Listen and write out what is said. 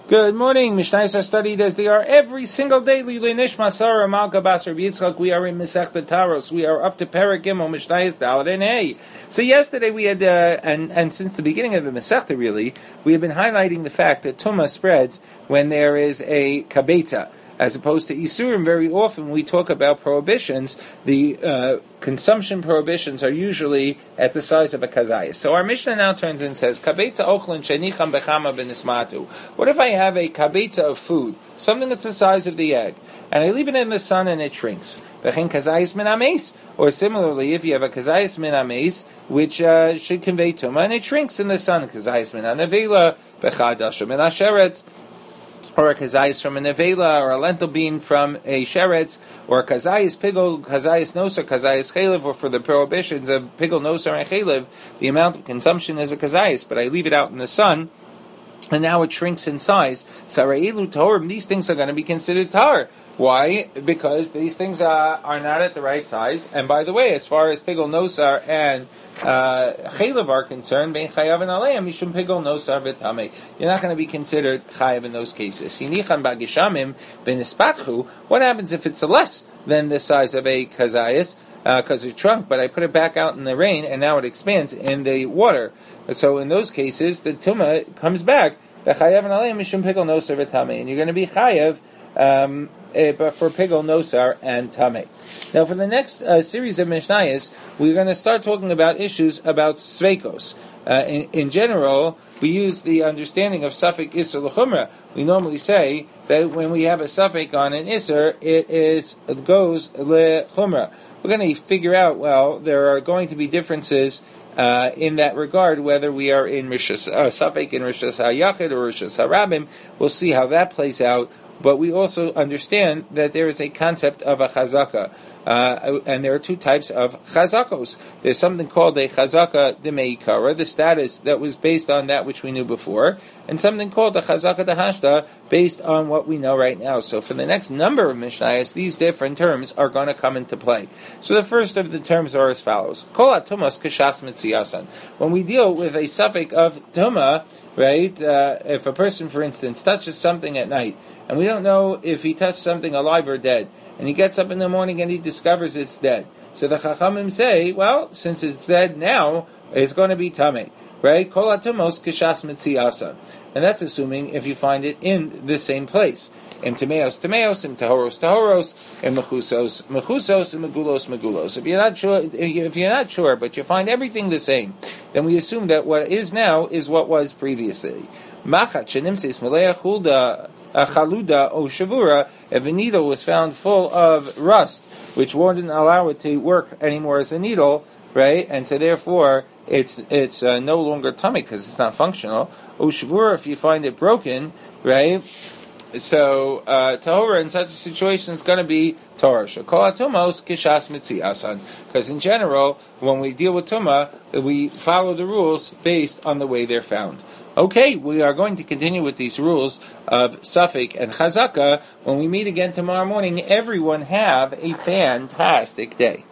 Good morning. Mishnayos are studied as they are every single day. Lilei Nishma Sarah Malka Bas Rabbi Yitzchak. We are in Masechta Taros. We are up to Perek Gimel Mishnayos Daled and Hey. So yesterday we had, and since the beginning of the Masechta really, we have been highlighting the fact that Tumah spreads when there is a kabetza. As opposed to Isurim, very often we talk about prohibitions. The consumption prohibitions are usually at the size of a kazayas. So our Mishnah now turns and says, Kabetza ochlin shenicham bechama benismatu. What if I have a kabetza of food, something that's the size of the egg, and I leave it in the sun and it shrinks? Bechin kazayas min ames. Or similarly, if you have a kazayas min ames, which should convey tumah, and it shrinks in the sun, kazayas min anavela, bechadasha min asheretz, or a kazayis from a nevela, or a lentil bean from a sheretz, or a kazayis pigol, kazayis noser, kazayis chalev, or for the prohibitions of pigol noser and chalev, the amount of consumption is a kazayis, but I leave it out in the sun, and now it shrinks in size. Sarailu torim, these things are going to be considered tar. Why? Because these things are not at the right size. And by the way, as far as pigol nosar and chaylev are concerned, bein chayav and aleim mishum pigol nosar v'tamei, you're not going to be considered chayav in those cases. Yinichan bagishamim benispatchu. What happens if it's less than the size of a kazayis? Because it shrunk, but I put it back out in the rain, and now it expands in the water. So in those cases, the tumah comes back. The chayav and aleim mishum pigol nosar v'tamei, and you're going to be chayav. But for pigol nosar and tamei. Now, for the next series of mishnayos, we're going to start talking about issues about sveikos. In general, we use the understanding of suffik isur l'chumra. We normally say that when we have a suffik on an isur, it goes l'chumra. We're going to figure out, well, there are going to be differences in that regard, whether we are in suffik in Rishas HaYachid or Rishas HaRabim. We'll see how that plays out. But we also understand that there is a concept of a chazaka. And there are two types of chazakos. There's something called a chazaka de meikara, the status that was based on that which we knew before, and something called a chazaka de hashta, based on what we know right now. So for the next number of mishnayos, these different terms are going to come into play. So the first of the terms are as follows. Kol atumas kashas mitziasan. When we deal with a suffix of tuma, right, if a person, for instance, touches something at night, and we don't know if he touched something alive or dead, and he gets up in the morning and he discovers it's dead. So the Chachamim say, well, since it's dead now, it's going to be tamei, right? Kol atumos kishas mitziasan. And that's assuming if you find it in the same place. Im temeos, temeos, im tahoros, tahoros, im mechusos, mechusos, im megulos, megulos. If you're not sure, but you find everything the same, then we assume that what is now is what was previously. Machat shenimsis melech hulda chaluda o shavura, if a needle was found full of rust, which wouldn't allow it to work anymore as a needle, right? And so therefore it's no longer tummy because it's not functional. O shavura, if you find it broken, right? So tahora in such a situation is going to be Torah. Shekol atumos kishas mitziasan. Because in general, when we deal with tumah, we follow the rules based on the way they're found. Okay, we are going to continue with these rules of suffik and chazaka when we meet again tomorrow morning. Everyone have a fantastic day.